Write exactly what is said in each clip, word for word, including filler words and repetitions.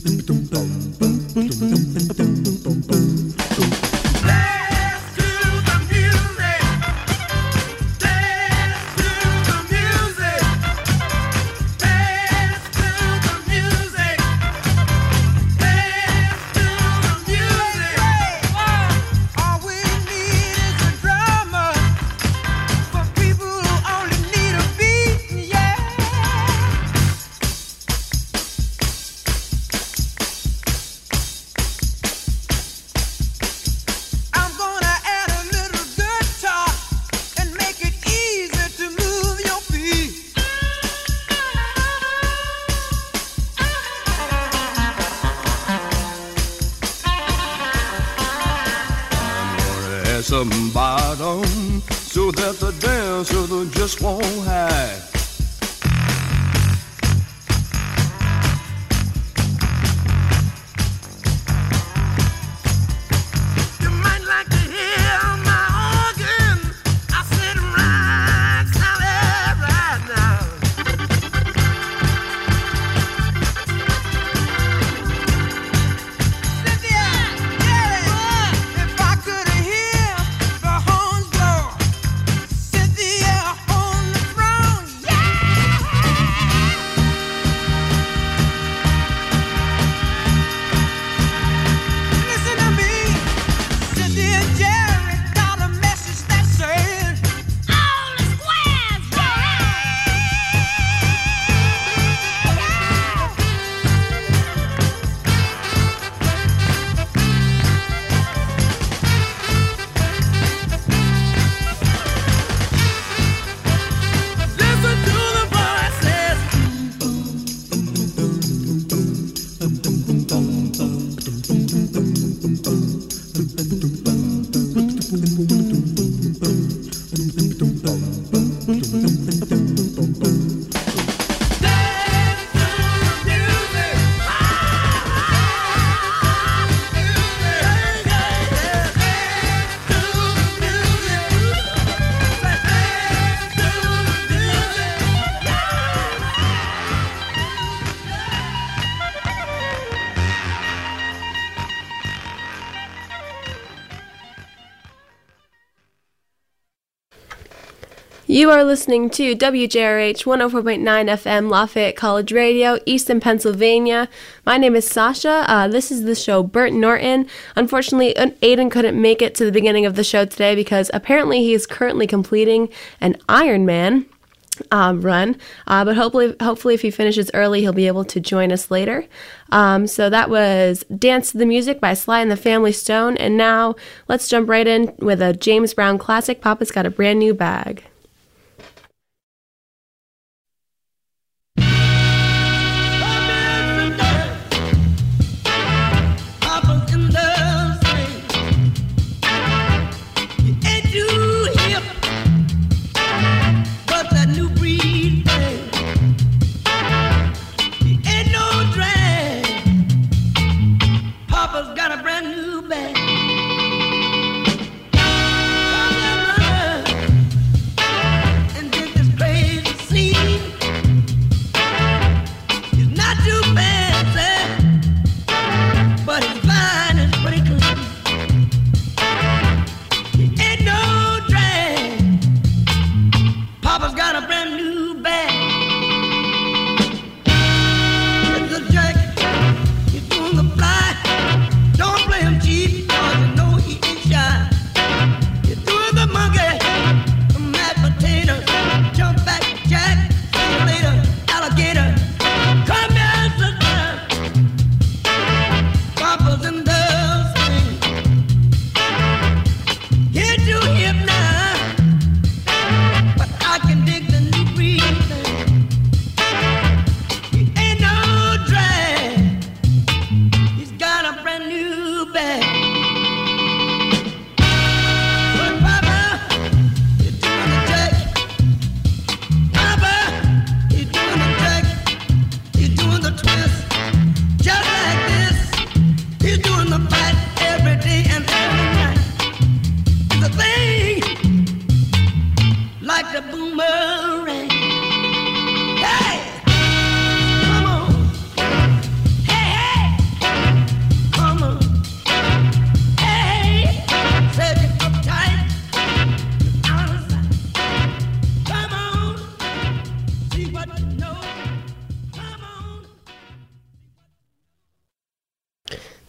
Some bottom so that the dancer just won't hide. You might like to hear my organ. I said right, solid right now. Cynthia, yeah, if I could hear the horns blow, Cynthia on the throne, yeah. Listen to me, Cynthia and Jerry got a message that says all the squares go Listen to the voices. You are listening to W J R H one oh four point nine F M Lafayette College Radio, Easton, Pennsylvania. My name is Sasha. Uh, this is the show Bert Norton. Unfortunately, Aiden couldn't make it to the beginning of the show today because apparently he is currently completing an Ironman um, run. Uh, but hopefully, hopefully, if he finishes early, he'll be able to join us later. Um, so that was Dance to the Music by Sly and the Family Stone. And now let's jump right in with a James Brown classic, Papa's Got a Brand New Bag. Papa's in the street. You ain't too hip, but that new breed thing. You ain't no drag. Papa's got a brand new bag.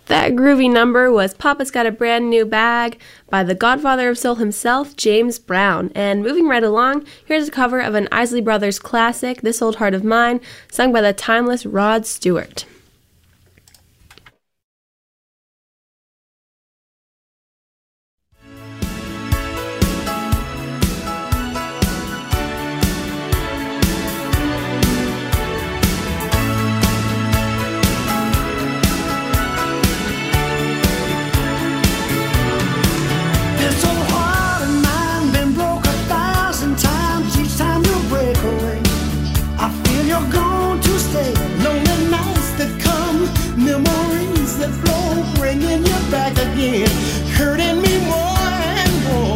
That groovy number was Papa's Got a Brand New Bag by the godfather of soul himself, James Brown. And moving right along, here's a cover of an Isley Brothers classic, This Old Heart of Mine, sung by the timeless Rod Stewart. Hurting me more and more.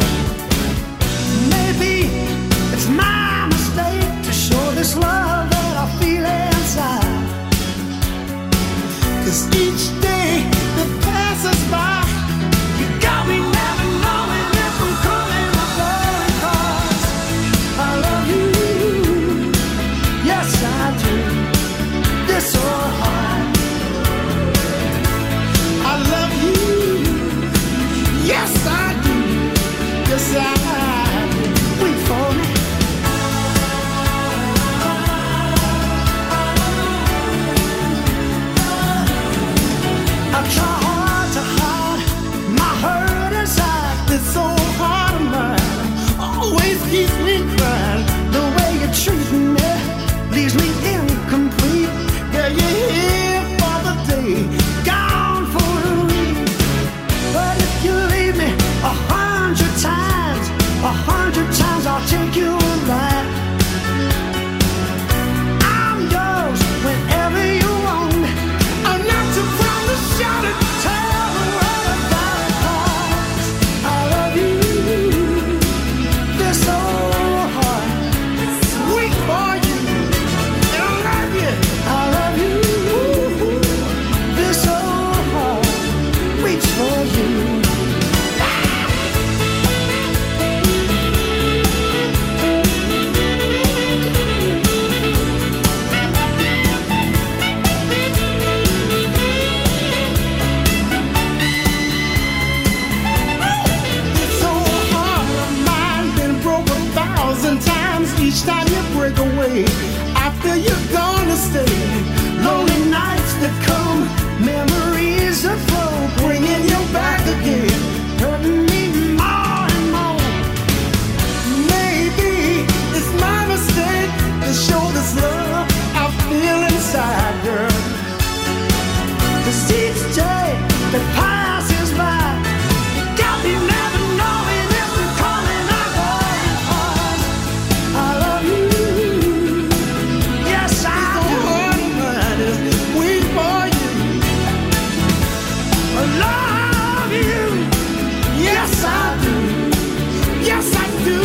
Maybe it's my mistake to show this love that I feel inside. 'Cause each day that passes by, you got me never knowing if I'm coming or going. 'Cause I love you, yes I do, this so hard. I love you, yes I do, yes I do. Wait for me. I try hard to hide my hurt inside. This old heart of mine always keeps me crying. The way you treat me leaves me incomplete. Yeah, you're here for the day, gone for the week. But if you leave me a hundred times, a hundred times I'll take you alive. I'm yours whenever you want me. I'm not too proud to shout it, tell the world about it. 'Cause I love you, this old heart, wait for you, and I love you, I love you, this old heart waits for you. This old heart of mine been broke a thousand times. Each time you break away, after you're gonna stay. Lonely nights that come, memories that flow, bringing you back again, hurting me more and more. Maybe it's my mistake to show this love I feel inside, girl. 'Cause each day that passes by, you got me never knowing if I'm coming or going. 'Cause I love you, yes I do. Wait for you, I love you, yes I do, yes I do.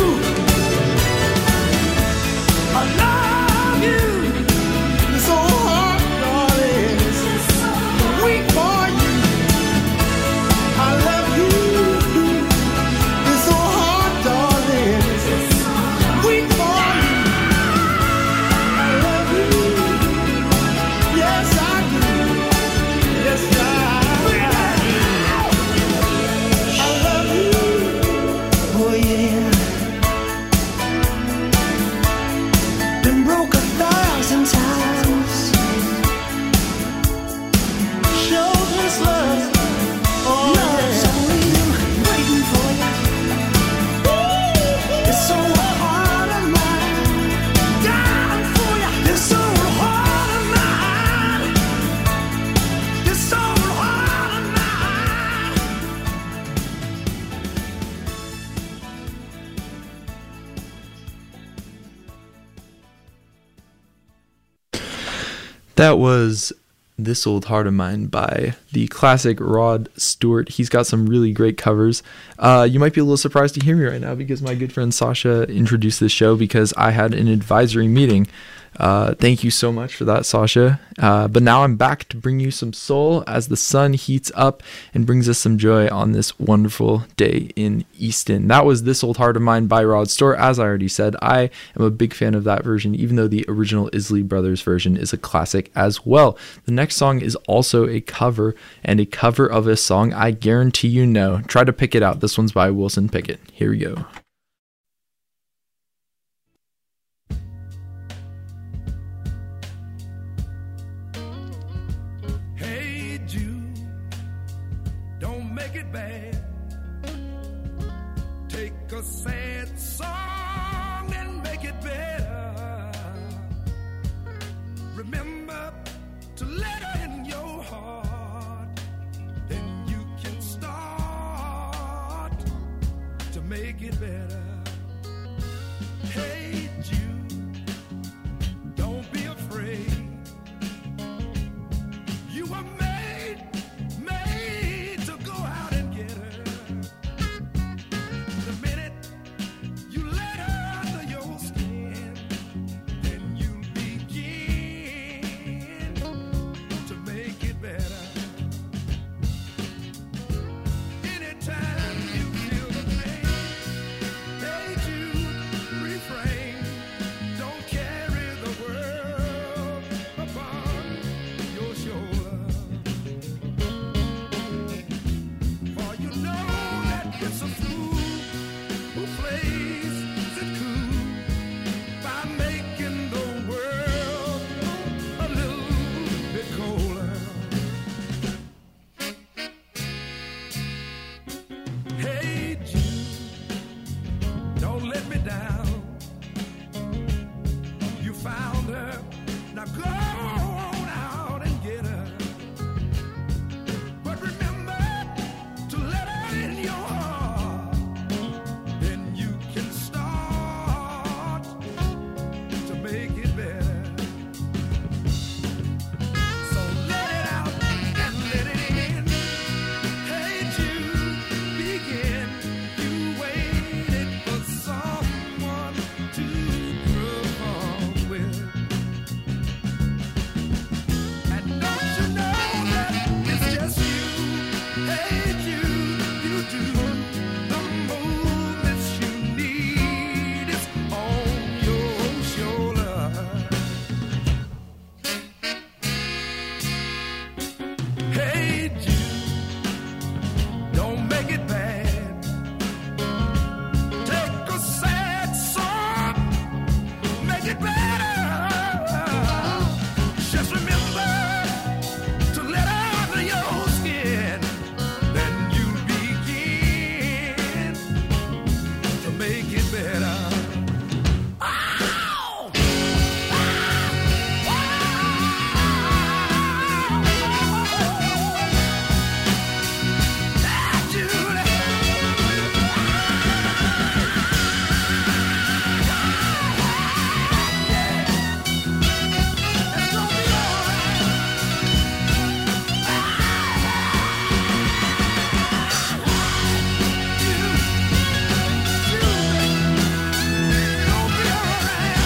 I love you, this old heart, darling, wait for you. I love you, this old heart, darling, wait for you. I love you, yes I do, yes I do. I love you, oh yeah. Been broke a thousand times. Show this love, oh yeah. So real, waiting for you. It's so hard of mine, dying for you. It's so hard of mine. It's so hard of mine. That was This Old Heart of Mine by the classic Rod Stewart. He's got some really great covers. Uh, you might be a little surprised to hear me right now because my good friend Sasha introduced this show because I had an advisory meeting. Uh, thank you so much for that, Sasha. Uh, but now I'm back to bring you some soul as the sun heats up and brings us some joy on this wonderful day in Easton. That was This Old Heart of Mine by Rod Stewart. As I already said, I am a big fan of that version, even though the original Isley Brothers version is a classic as well. The next next song is also a cover, and a cover of a song I guarantee you know. Try to pick it out. This one's by Wilson Pickett. Here we go. Hey Jude, don't make it bad. Take a sad song and make it better. Remember to let her in your heart, then you can start to make it better. Hey Jude, don't be afraid. You were made, made to go out and get her. The minute you let her under your skin, then you begin to make it better. Anytime you feel the pain, hey Jude, refrain. Don't carry the world upon your shoulder. For you know that it's a fool who plays it cool by making the world a little bit colder. Hey Jude, don't let me down. You found her, now go on out and get her. But remember to let her in your heart, then you can start to make it better. So let it out and let it in. Hey Jude, begin. You waited for someone to perform with. And don't you know that it's just you? Hey Jude, you do the movements you need is on your shoulder. Hey Jude, don't make it bad. Take a sad song, make it better. Just remember to let her under your skin, then you begin to make it better. Ow! Ah, Judy. It's gonna be all right. Gonna be all right.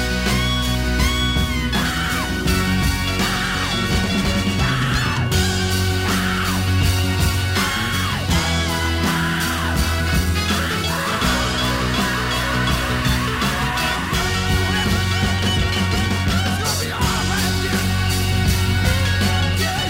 It's gonna be all right, Jim. Yeah,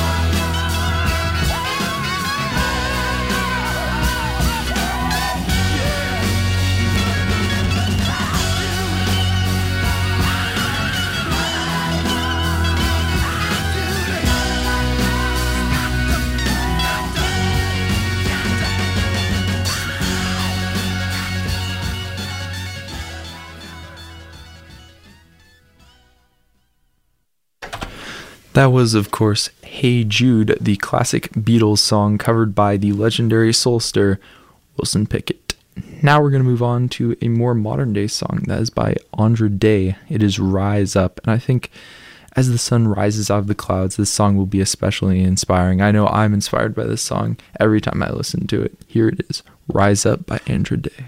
That was, of course, Hey Jude, the classic Beatles song covered by the legendary soulster Wilson Pickett. Now we're going to move on to a more modern day song that is by Andra Day. It is Rise Up, and I think as the sun rises out of the clouds, this song will be especially inspiring. I know I'm inspired by this song every time I listen to it. Here it is, Rise Up by Andra Day.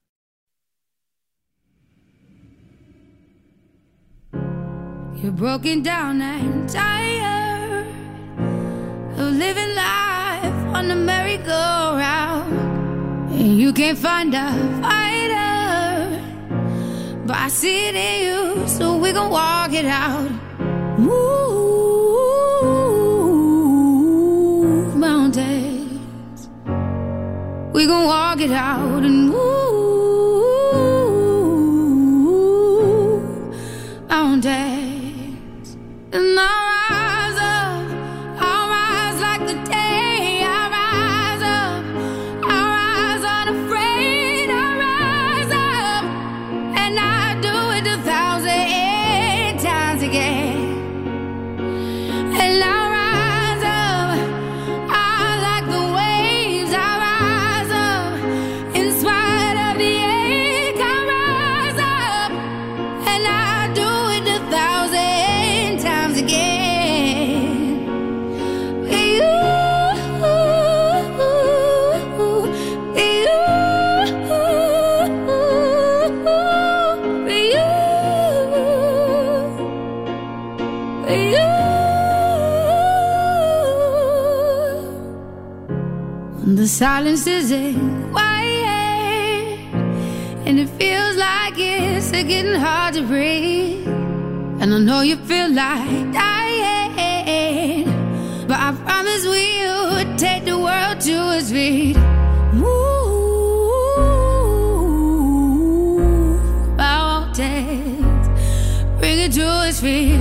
You're broken down and tired of living life on the merry-go-round, and you can't find a fighter, but I see it in you, so we gon' walk it out. Ooh. we gon' walk it out and move mountains. And I'll rise up, I'll rise like the day. I'll rise up, I'll rise unafraid. I'll rise up, and I'll do it a thousand times again. And I'll rise up, I like the waves. I'll rise up, in spite of the ache. I'll rise up, and I'll do it a thousand times again. With you, with you, with you, with you. When the silence isn't quiet and it feels like it's getting hard to breathe, and I know you feel like dying, but I promise we'll take the world to its feet. Move mountains, bring it to its feet.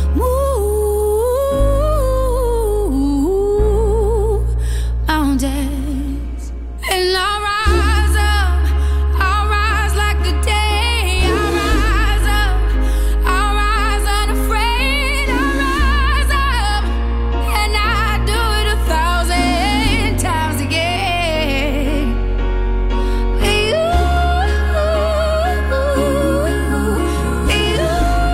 Move mountains, and I'll rise up, I'll rise like the day. I'll rise up, I'll rise unafraid. I'll rise up, and I'll do it a thousand times again. With you, with you,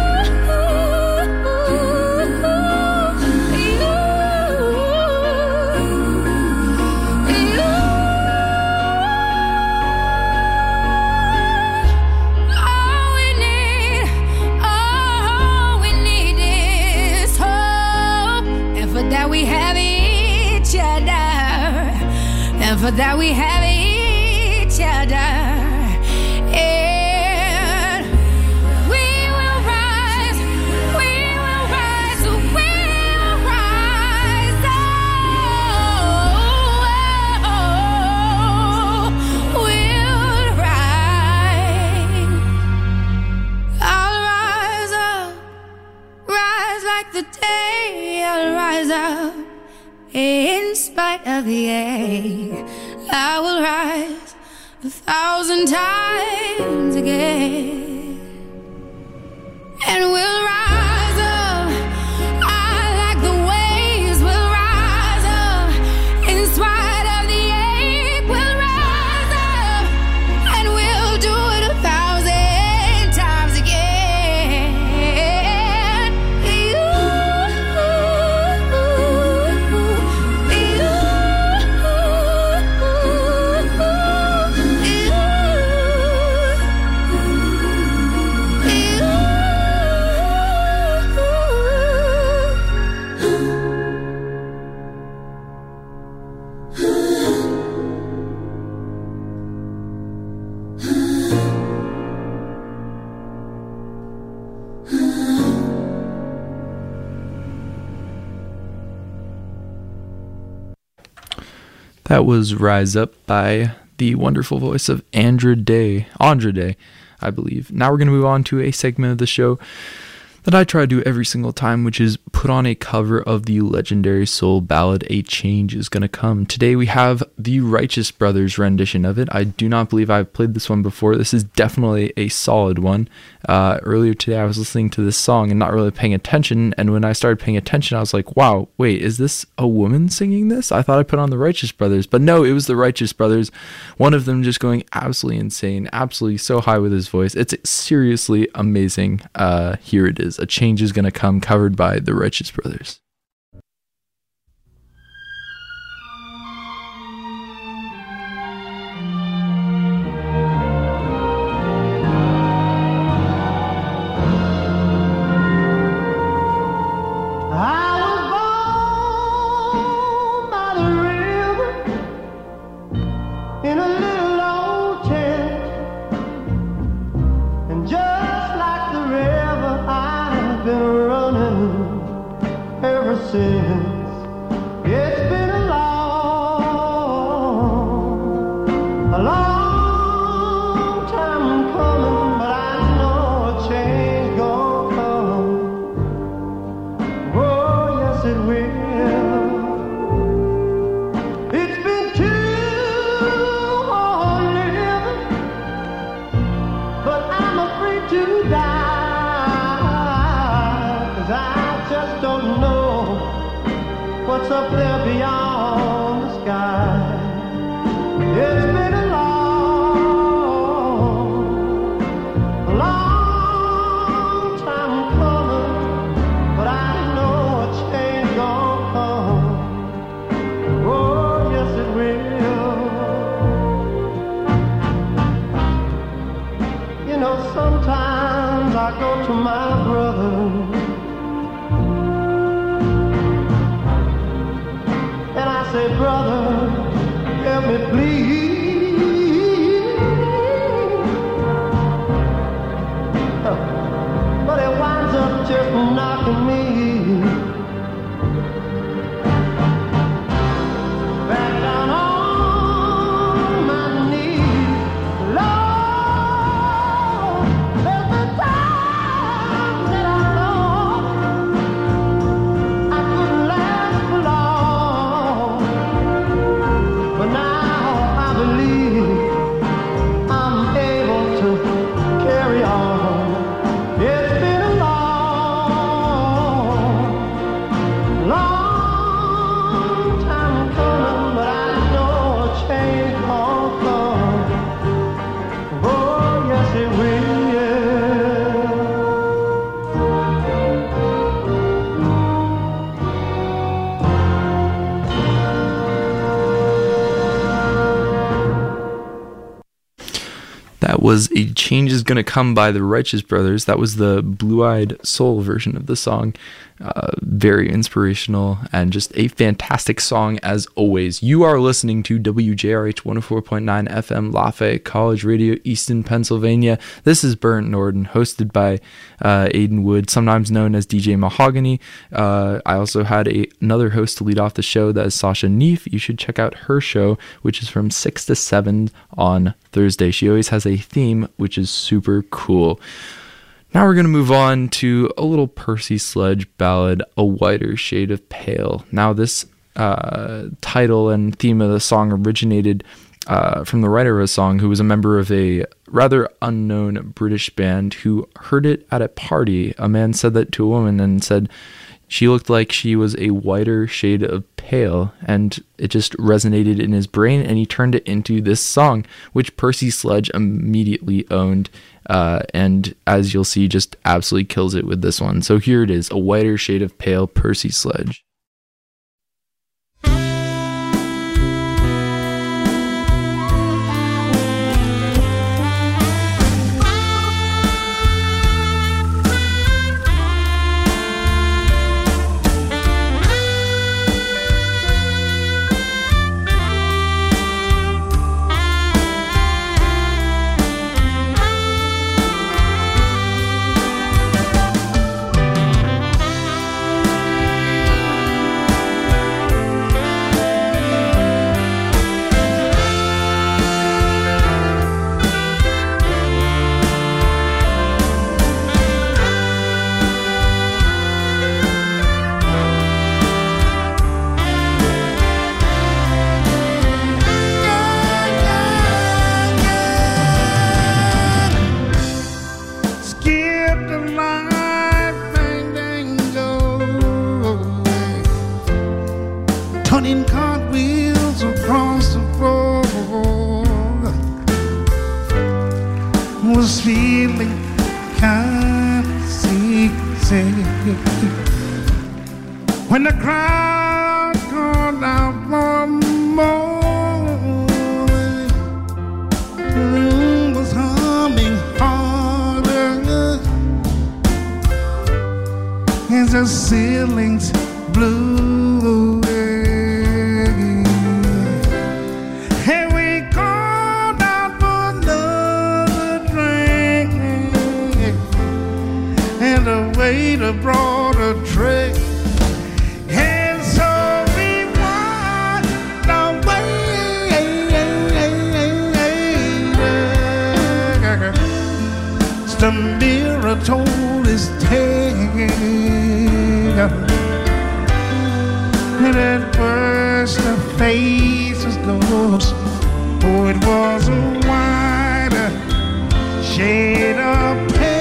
all we need, all we need is hope. And for that we have each other. And for that we have each other. And we will rise, we will rise, we will rise. Oh, we'll rise. I'll rise up, rise like the day. I'll rise up, in spite of the ache. I will rise a thousand times again. And we'll rise up, I like the waves. We'll rise up, in spite of the ache. We'll rise up, and we'll do it a thousand times again. You, That was Rise Up by the wonderful voice of Andra Day, Andra Day, I believe. Now we're going to move on to a segment of the show that I try to do every single time, which is put on a cover of the legendary soul ballad A Change Is Gonna Come. Today we have the Righteous Brothers rendition of it. I do not believe I've played this one before. This is definitely a solid one. Uh, earlier today I was listening to this song and not really paying attention, and when I started paying attention I was like, wow, wait, is this a woman singing this? I thought I put on the Righteous Brothers, but no, it was the Righteous Brothers. One of them just going absolutely insane, absolutely so high with his voice. It's seriously amazing. Uh, here it is. A Change Is Gonna Come, covered by the Righteous Brothers. Just like the river I've been running ever say, brother, help me please. But it winds up just knocking me back down on my knees. Lord, there's the time that I thought I couldn't last for long, but now I believe I'm able to carry on. It's been a long, long time coming, but I know a change won't come. Oh, yes it will. That was A Change Is Gonna Come by the Righteous Brothers. That was the Blue-Eyed Soul version of the song. Uh, very inspirational and just a fantastic song as always. You are listening to W J R H one oh four point nine F M Lafayette College Radio, Easton, Pennsylvania. This is Burnt Norton, hosted by uh, Aiden Wood, sometimes known as D J Mahogany. Uh, I also had a, another host to lead off the show, that is Sasha Neef. You should check out her show, which is from six to seven on Thursday. She always has a theme, which is super cool. Now we're going to move on to a little Percy Sledge ballad, A Whiter Shade of Pale. Now this uh, title and theme of the song originated uh, from the writer of a song, who was a member of a rather unknown British band, who heard it at a party. A man said that to a woman and said she looked like she was a whiter shade of pale, and it just resonated in his brain, and he turned it into this song, which Percy Sledge immediately owned. Uh, and as you'll see, just absolutely kills it with this one. So here it is, A Whiter Shade of Pale, Percy Sledge. Turning cartwheels across the floor, was feeling kind of sick when the crowd called out one more. The room was humming harder as the ceilings blew away. The waiter brought a tray, and so we walked away. The mirror told his tale, and at first the face was ghost. Oh, it was a whiter shade of pale.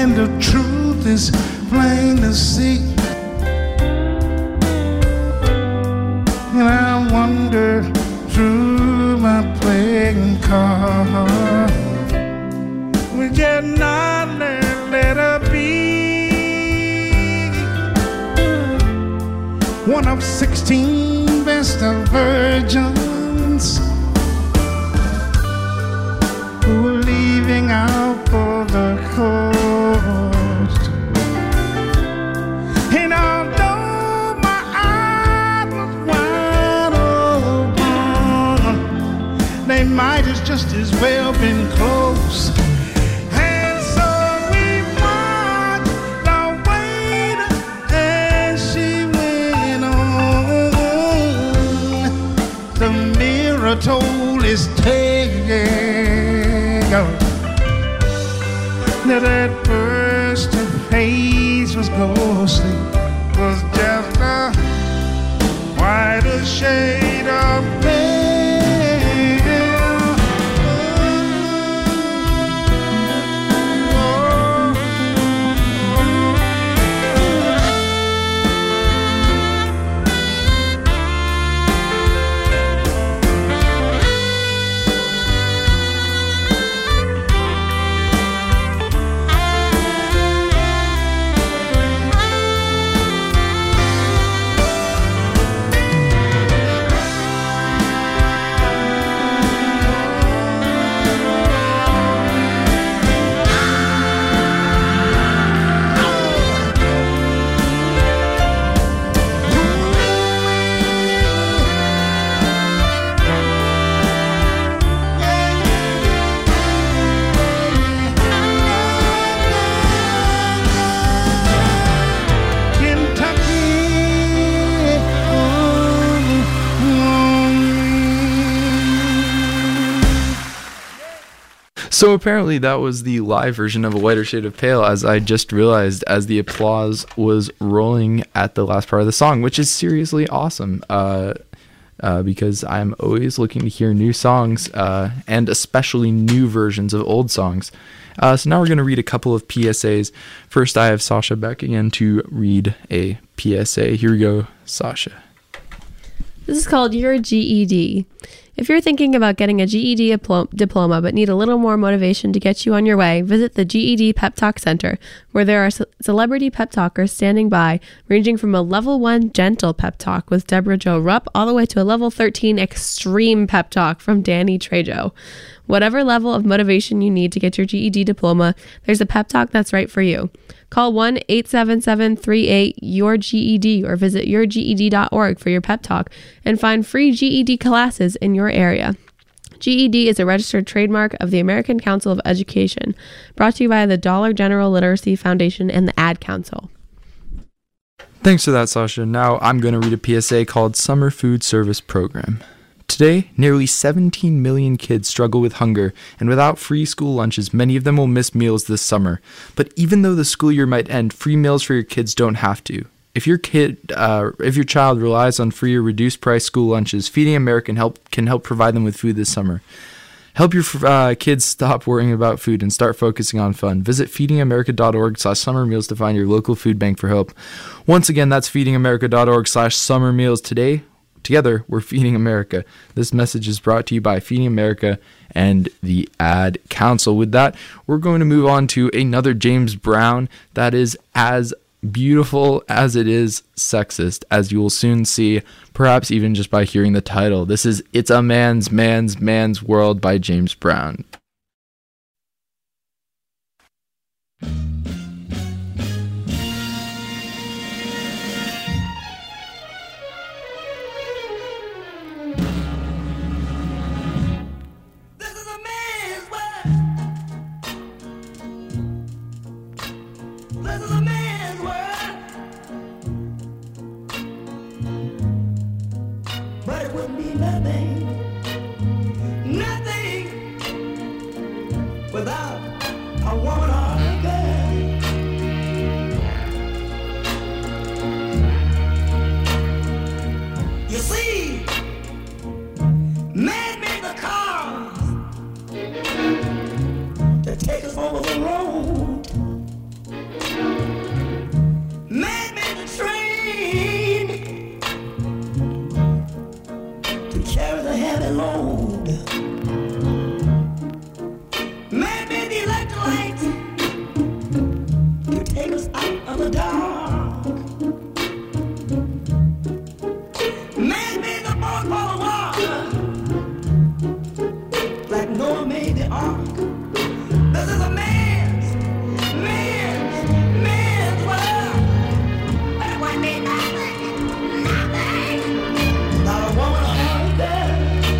and the truth is plain to see. And I wander through my playing card. We just not let, let her be one of sixteen best of virgins who were leaving out for the coast. And although my eyes was wide open, they might have just as well been close. And so we watched the waiter as she went on. The mirror told his tale that at first her face was ghostly, was just a whiter shade of pale. So apparently that was the live version of A Whiter Shade of Pale, as I just realized as the applause was rolling at the last part of the song, which is seriously awesome, uh, uh, because I'm always looking to hear new songs, uh, and especially new versions of old songs. Uh, so now we're going to read a couple of P S As. First, I have Sasha back again to read a P S A. Here we go, Sasha. This is called Your G E D. If you're thinking about getting a G E D diplo- diploma but need a little more motivation to get you on your way, visit the G E D Pep Talk Center, where there are ce- celebrity pep talkers standing by, ranging from a level one gentle pep talk with Deborah Jo Rupp all the way to a level thirteen extreme pep talk from Danny Trejo. Whatever level of motivation you need to get your G E D diploma, there's a pep talk that's right for you. Call one eight seven seven three eight Y O U R G E D or visit your G E D dot org for your pep talk and find free G E D classes in your area. G E D is a registered trademark of the American Council of Education, brought to you by the Dollar General Literacy Foundation and the Ad Council. Thanks for that, Sasha. Now I'm going to read a P S A called Summer Food Service Program. Today, nearly seventeen million kids struggle with hunger, and without free school lunches, many of them will miss meals this summer. But even though the school year might end, free meals for your kids don't have to. If your kid, uh, if your child relies on free or reduced price school lunches, Feeding America can help can help provide them with food this summer. Help your uh, kids stop worrying about food and start focusing on fun. Visit feeding america dot org slash summer meals to find your local food bank for help. Once again, that's feeding america dot org slash summer meals. Today, together, we're Feeding America. This message is brought to you by Feeding America and the Ad Council. With that, we're going to move on to another James Brown that is as beautiful as it is sexist, as you will soon see, perhaps even just by hearing the title. This is It's a Man's, Man's, Man's World by James Brown. Without a woman or a girl, you see, man made the cars to take us over the road. dark. Man made the boat for the water, like Noah made the ark. This is a man's, man's, man's world. But it wouldn't be nothing, nothing. Not a woman on there.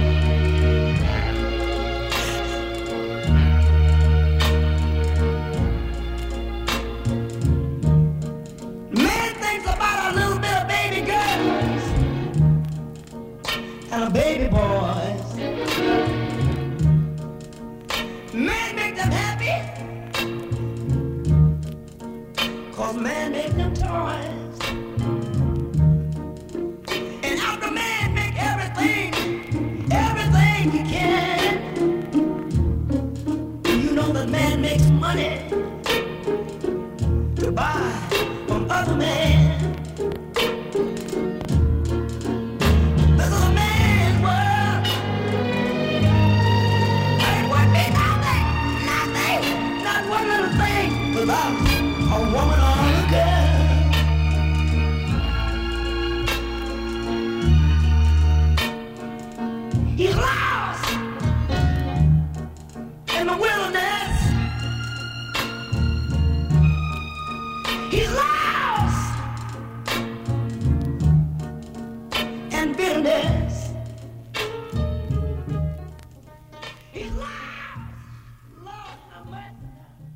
Man thinks about a little bit of baby girls and a baby boys. Man make them happy, cause man make them toys. And after man make everything, everything he can, you know that man makes money to buy from other men. This is a man's world. It would be nothing, nothing, not one little thing without a woman or a girl. He's lost in the wilderness. He's lost in bitterness. He's lost, lost the mercy.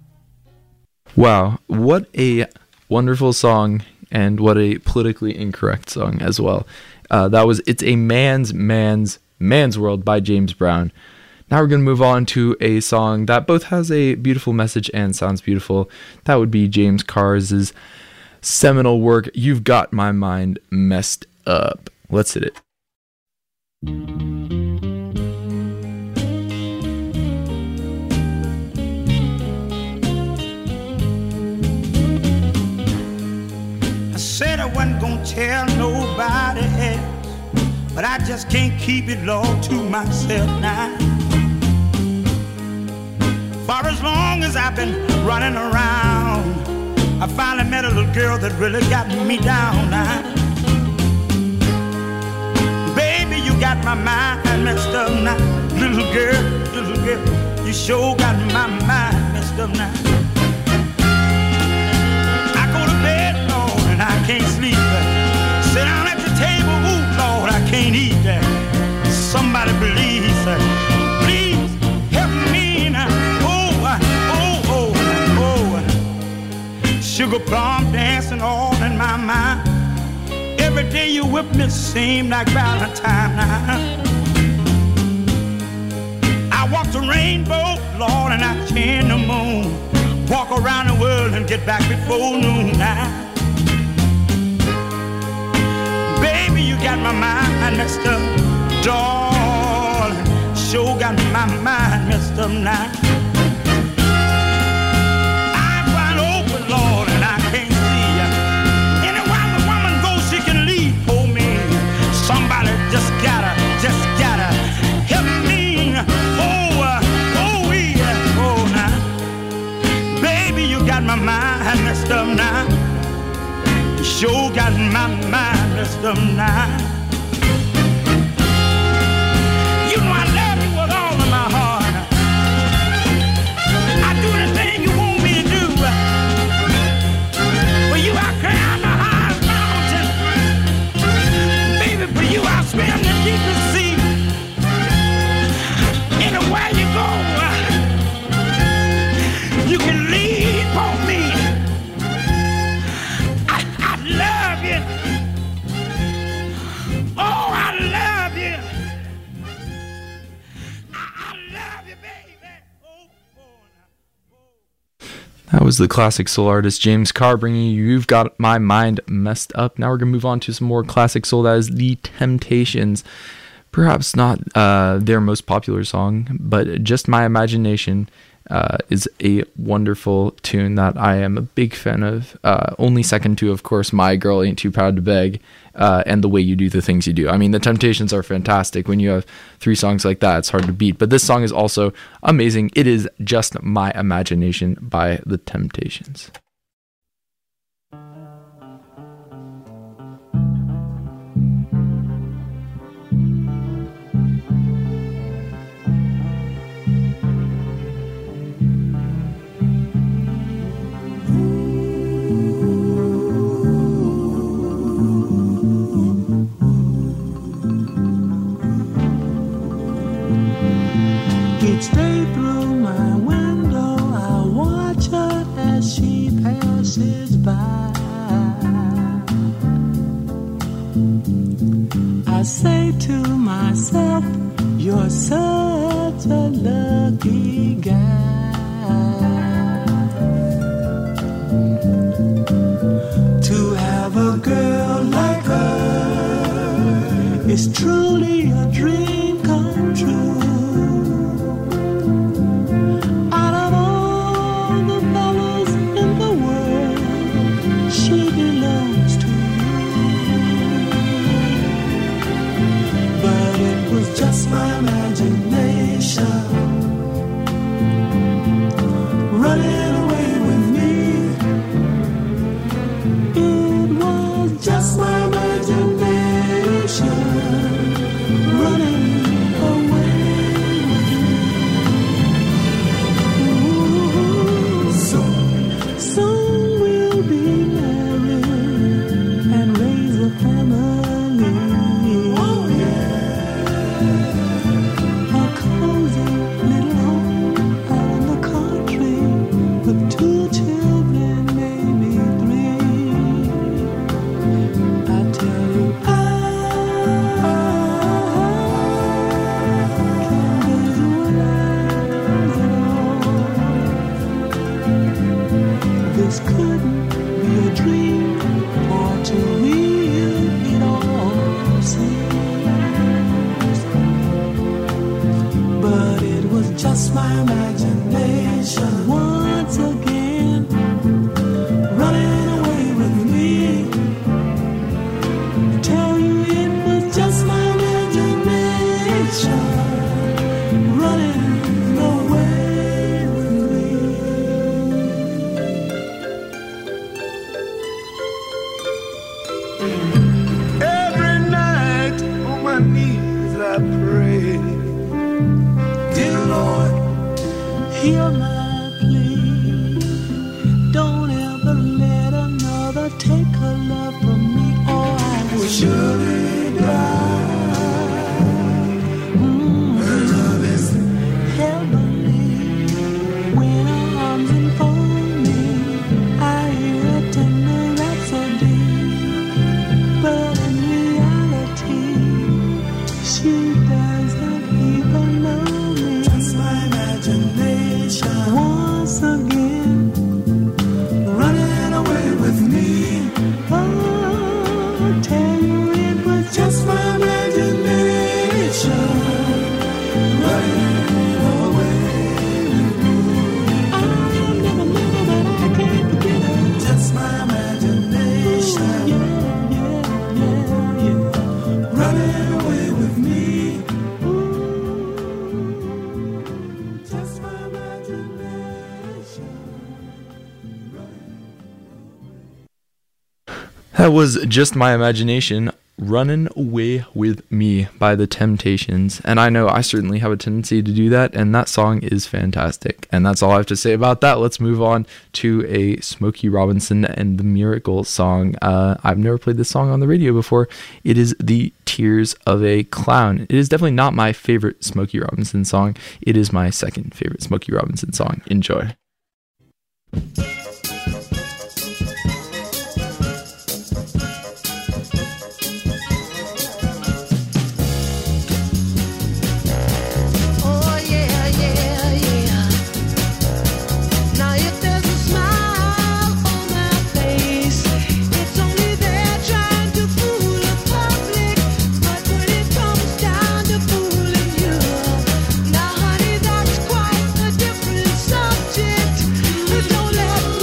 Wow, what a wonderful song, and what a politically incorrect song as well. Uh, that was It's a Man's, Man's, Man's World by James Brown. Now we're going to move on to a song that both has a beautiful message and sounds beautiful. That would be James Carr's seminal work, You've Got My Mind Messed Up. Let's hit it. I said I wasn't gonna tell nobody else, but I just can't keep it all to myself now. For as long as I've been running around, I finally met a little girl that really got me down now. Baby, you got my mind messed up now. Little girl, little girl, you sure got my mind messed up now. I go to bed, Lord, and I can't sleep. Sit down at the table, ooh, Lord, I can't eat that. Somebody please, please help me now. Oh, oh, oh, oh. Sugar plum dancing all in my mind. Every day you whip me seem like Valentine now. I walk the rainbow, Lord, and I chain the moon. Walk around the world and get back before noon now. Baby, you got my mind messed up, darling. Sure got my mind messed up now. I'm wide open, Lord, and I can't see ya. Anywhere the woman goes, she can lead for me. Somebody just gotta, just gotta help me. Oh, uh, oh, yeah, oh, now. Baby, you got my mind messed up now. You sure got my mind messed up now. You know I love you with all of my heart. I do anything you want me to do. For you I climb the highest mountain. Baby, for you I swim the deepest sea. Anywhere you go, you can lead for me. I, I love you. Oh, I love you. I, I love you, baby. Oh, boy. That was the classic soul artist James Carr bringing you You've Got My Mind Messed Up. Now we're going to move on to some more classic soul. That is The Temptations. Perhaps not uh, their most popular song, but Just My Imagination uh, is a wonderful tune that I am a big fan of. Uh, only second to, of course, My Girl Ain't Too Proud to Beg uh, and The Way You Do the Things You Do. I mean, The Temptations are fantastic. When you have three songs like that, it's hard to beat. But this song is also amazing. It is Just My Imagination by The Temptations. passes by. I say to myself, you're such a lucky guy to have a girl like her. It's truly a dream come true. Out of all the fellas in the world, she belongs to you. But it was just my imagination running away with me. It was just my imagination running away with me. Ooh, soon, soon we'll be married and raise a family. Oh yeah, a cozy little home out in the country with two children, maybe three. I tell you, I can't visualize it all. This couldn't be a dream, for to real it all seems. But it was just my imagination once again running away with me. Tell you it was just my imagination running away with me. Every night on my knees I pray, dear Lord, hear my plea. Don't ever let another take her love from me, or I will surely die. Her love is heavenly. When her arms enfold me, I hear a tender rhapsody. But in reality, she doesn't even know me. Just my imagination once again running away with me. Oh, tell you it was just my imagination running away with me. I'll never, never, but I can't forget her. Just my imagination. Yeah, yeah, yeah, yeah. Running away with me. Ooh, just my imagination. That was Just My Imagination, Running Away With Me by The Temptations. And I know I certainly have a tendency to do that, and that song is fantastic. And that's all I have to say about that. Let's move on to a Smokey Robinson and the Miracle song. Uh, I've never played this song on the radio before. It is The Tears of a Clown. It is definitely not my favorite Smokey Robinson song. It is my second favorite Smokey Robinson song. Enjoy. Oh yeah, yeah, yeah. Now if there's a smile on my face, it's only there trying to fool the public. But when it comes down to fooling you, now honey, that's quite a different subject. Don't let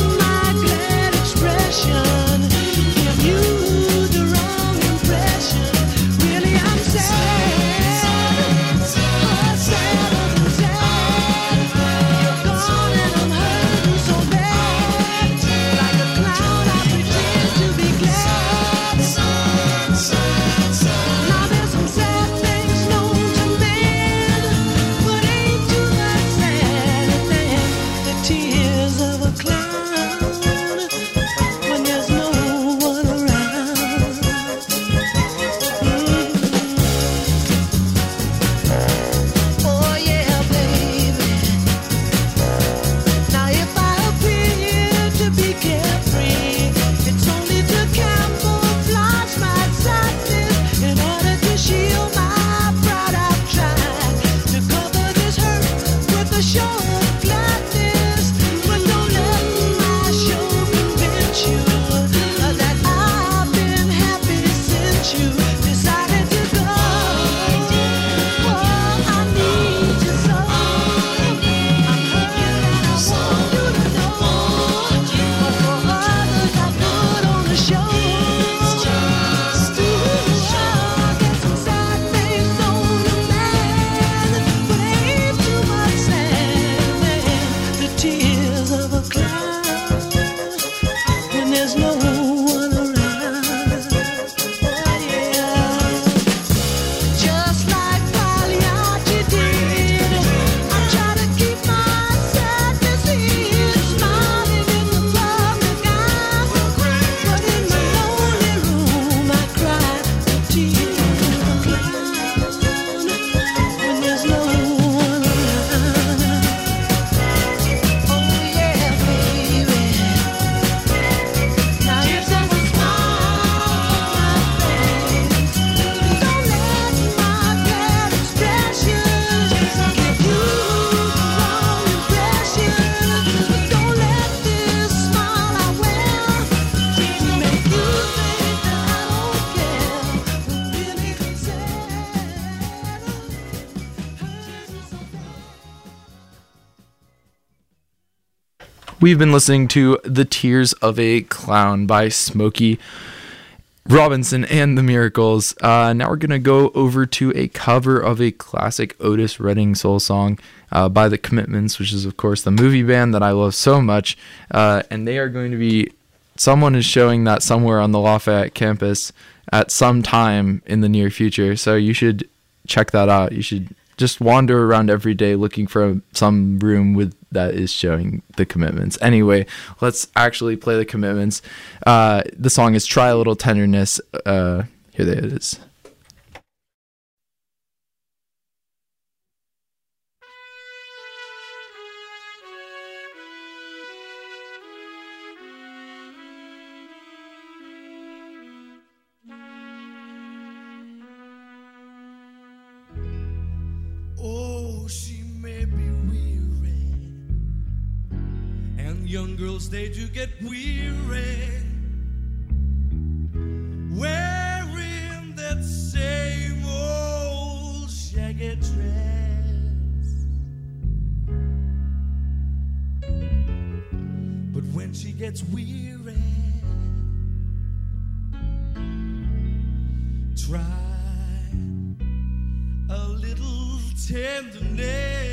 We've been listening to The Tears of a Clown by Smokey Robinson and the Miracles. Uh, now we're going to go over to a cover of a classic Otis Redding soul song uh, by The Commitments, which is, of course, the movie band that I love so much. Uh, and they are going to be, someone is showing that somewhere on the Lafayette campus at some time in the near future. So you should check that out. You should just wander around every day looking for some room with that is showing The Commitments. Anyway, let's actually play The Commitments. Uh, the song is Try a Little Tenderness. Uh, here it is. Oh, she may be weary, and young girls, they do get weary wearing that same old shaggy dress. But when she gets weary, try a little tenderness.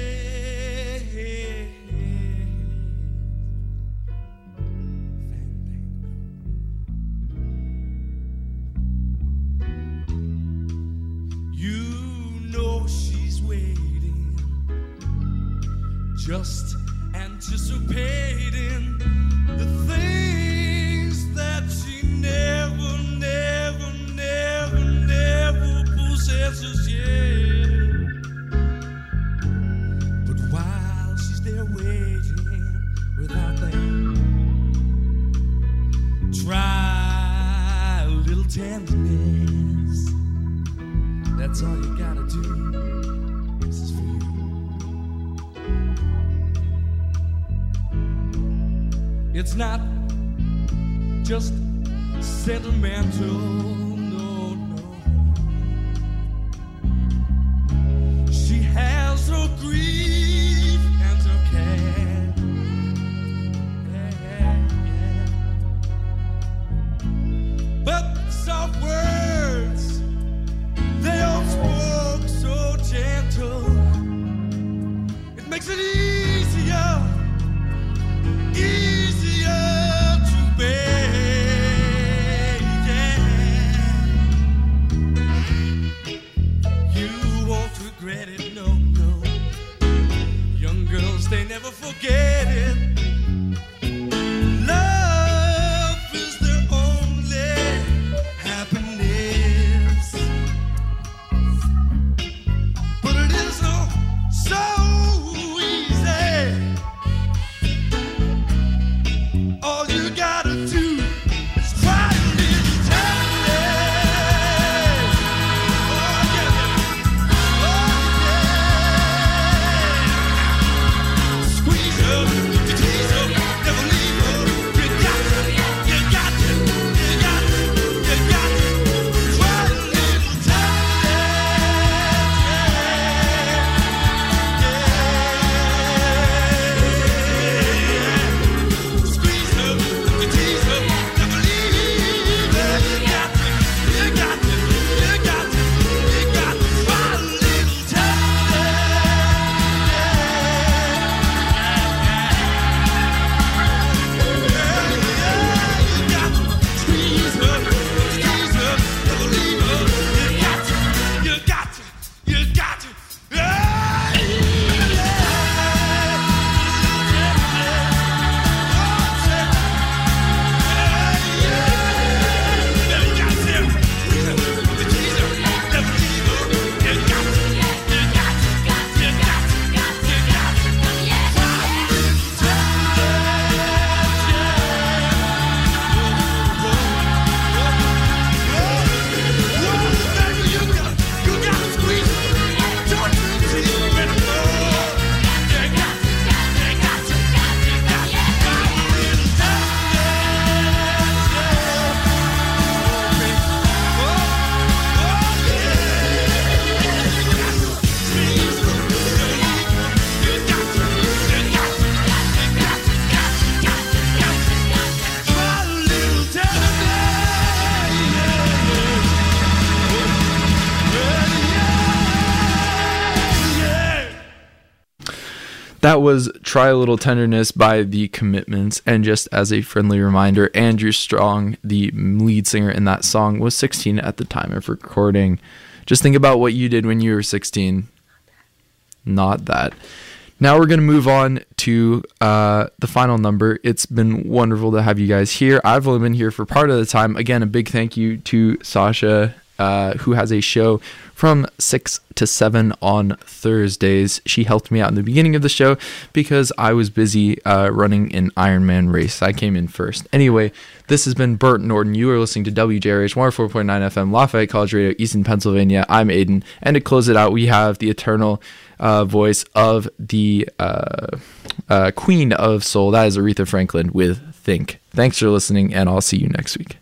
You know she's waiting, just anticipating the things that she never, never, never, never possesses yet. But while she's there waiting without that, try a little tenderness. That's all you gotta do. This is for you. It's not just sentimental, no, no. She has her grief and her care. Yeah, yeah. But the soft words, they all spoke so gentle. It makes it easier, easier to bear. Yeah. That was Try a Little Tenderness by The Commitments. And just as a friendly reminder, Andrew Strong, the lead singer in that song, was sixteen at the time of recording. Just think about what you did when you were sixteen. Not that. Now we're going to move on to uh, the final number. It's been wonderful to have you guys here. I've only been here for part of the time. Again, a big thank you to Sasha, uh, who has a show from six to seven on Thursdays. She helped me out in the beginning of the show because I was busy uh, running an Ironman race. I came in first. Anyway, this has been Bert Norton. You are listening to W J R H one oh four point nine F M, Lafayette College Radio, Easton, Pennsylvania. I'm Aiden. And to close it out, we have the eternal uh, voice of the uh, uh, Queen of Soul. That is Aretha Franklin with Think. Thanks for listening, and I'll see you next week.